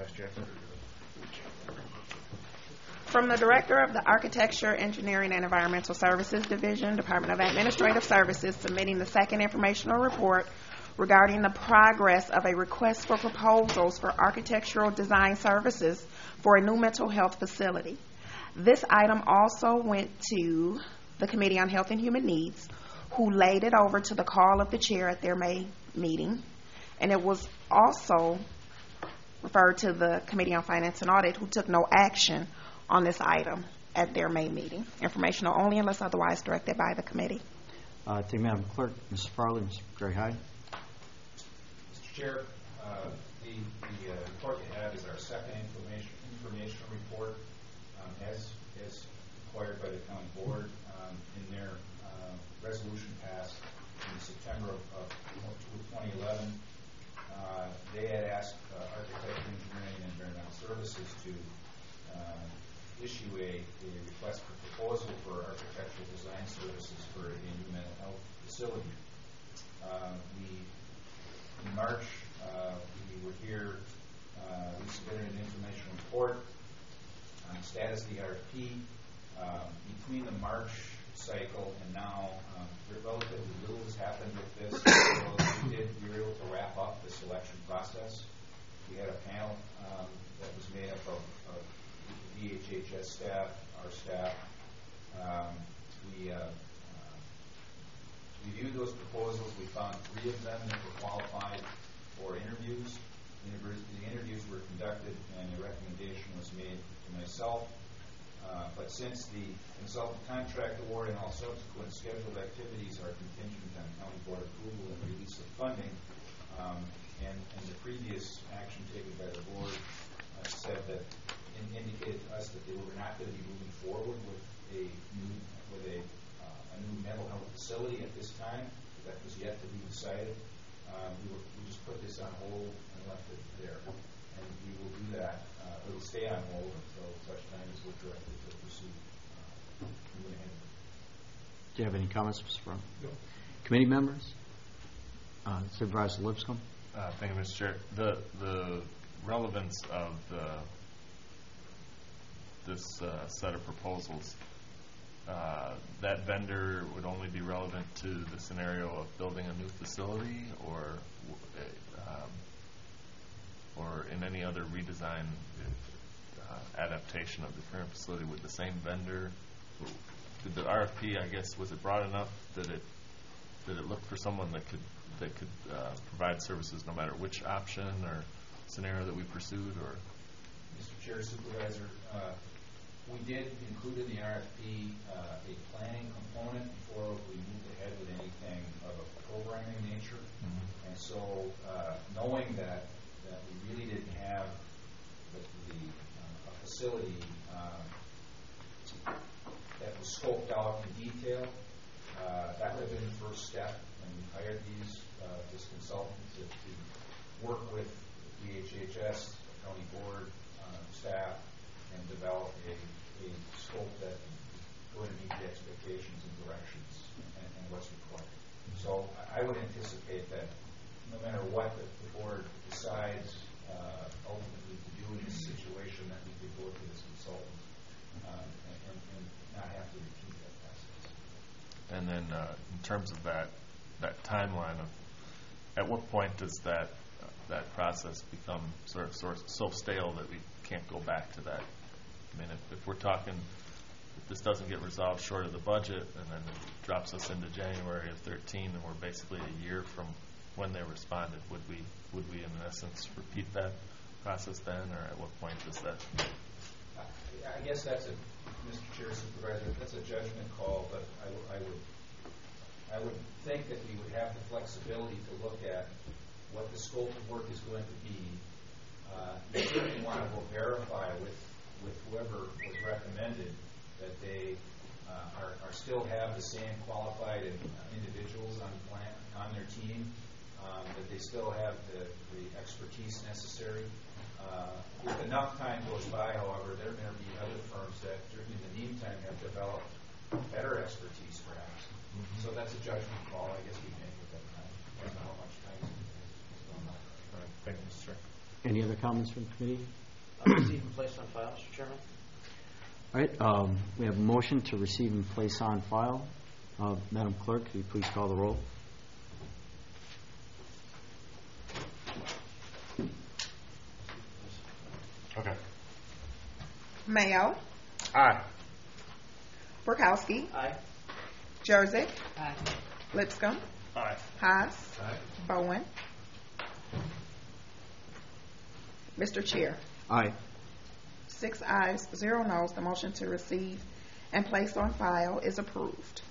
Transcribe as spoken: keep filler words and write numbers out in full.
Vice Chair. From the Director of the Architecture, Engineering, and Environmental Services Division, Department of Administrative Services, submitting the second informational report regarding the progress of a request for proposals for architectural design services for a new mental health facility. This item also went to the Committee on Health and Human Needs, who laid it over to the call of the chair at their May meeting, and it was also referred to the Committee on Finance and Audit, who took no action on this item at their May meeting. Informational only unless otherwise directed by the committee. Uh, thank you, Madam Clerk. Mister Farley, Mister Gray-Hyde. Mister Chair, uh, the, the uh, report you have is our second information information report, um, as as required by the county board. Um, in their uh, resolution passed in September of, of twenty eleven, uh, they had asked uh, Architecture, Engineering, and Environmental Services to uh, issue a, a request for proposal for architectural design services for a new mental health facility. Uh, we, in March, uh, we were here, uh, we submitted an information report on the status of the R F P. Um, between the March cycle and now, um, relatively little has happened with this. we, did, we were able to wrap up the selection process. We had a panel um, that was made up of, of D H H S staff, our staff. Um, we uh, uh, reviewed those proposals. We found three of them that were qualified for interviews. The interviews were conducted and a recommendation was made to myself. Uh, but since the consultant contract award and all subsequent scheduled activities are contingent on county board approval and release of funding, um, and, and the previous action taken by the board uh, said that in, indicated to us that they were not going to be moving forward with a new with a, uh, a new mental health facility at this time. That was yet to be decided. Um, we, were, we just put this on hold and left it there, and we will do that. Uh, it will stay on hold until such time as we're directed to pursue uh, moving ahead. Do you have any comments, Mister Brown? No. Committee members? Uh, Supervisor Lipscomb? Uh, thank you, Mister Chair. The the relevance of the this uh, set of proposals, uh, that vendor would only be relevant to the scenario of building a new facility, or um, or in any other redesign uh, adaptation of the current facility with the same vendor. Did the R F P, I guess, was it broad enough that it that it looked for someone that could that could uh, provide services no matter which option or scenario that we pursued? Or Mister Chair, Supervisor, uh, we did include in the R F P uh, a planning component before we moved ahead with anything of a programming nature. Mm-hmm. And so, uh, knowing that that we really didn't have the, the uh, a facility uh, that was scoped out in detail, uh, that would have been the first step. And we hired these uh, this consultant to, to work with D H H S, the county board, uh, staff, and develop a, a scope that is going to meet the expectations and directions and, and what's required. So I, I would anticipate that no matter what the, the board decides uh, ultimately to do in this situation, that we could go to this consultant uh, and, and, and not have to repeat that process. and then uh, in terms of that that timeline of at what point does that uh, that process become sort of, sort of so stale that we can't go back to that? I mean, if, if we're talking, if this doesn't get resolved short of the budget, and then it drops us into January of thirteen, and we're basically a year from when they responded, would we would we in essence repeat that process then, or at what point does that? I guess that's a, Mister Chair, Supervisor, that's a judgment call, but I, w- I would I would think that we would have the flexibility to look at what the scope of work is going to be. Uh, you certainly want to go verify with, with whoever was recommended that they uh, are, are still have the same qualified and, uh, individuals on plan, on their team, um, that they still have the, the expertise necessary. Uh, if enough time goes by, however, there may be other firms that during the meantime have developed better expertise, perhaps. Mm-hmm. So that's a judgment call, I guess, we make at that time. I don't know how much time is going on. All right. Thank you, Mister Chair. Any other comments from the committee? Uh, Receive and place on file, Mister Chairman. All right, um, we have a motion to receive and place on file. Uh, Madam Clerk, could you please call the roll? Okay. Mayo, Aye. Burkowski, Aye. Jurassic, Aye. Lipscomb, Aye. Haas, Aye. Bowen. Mister Chair, Aye. six ayes, zero noes. The motion to receive and place on file is approved.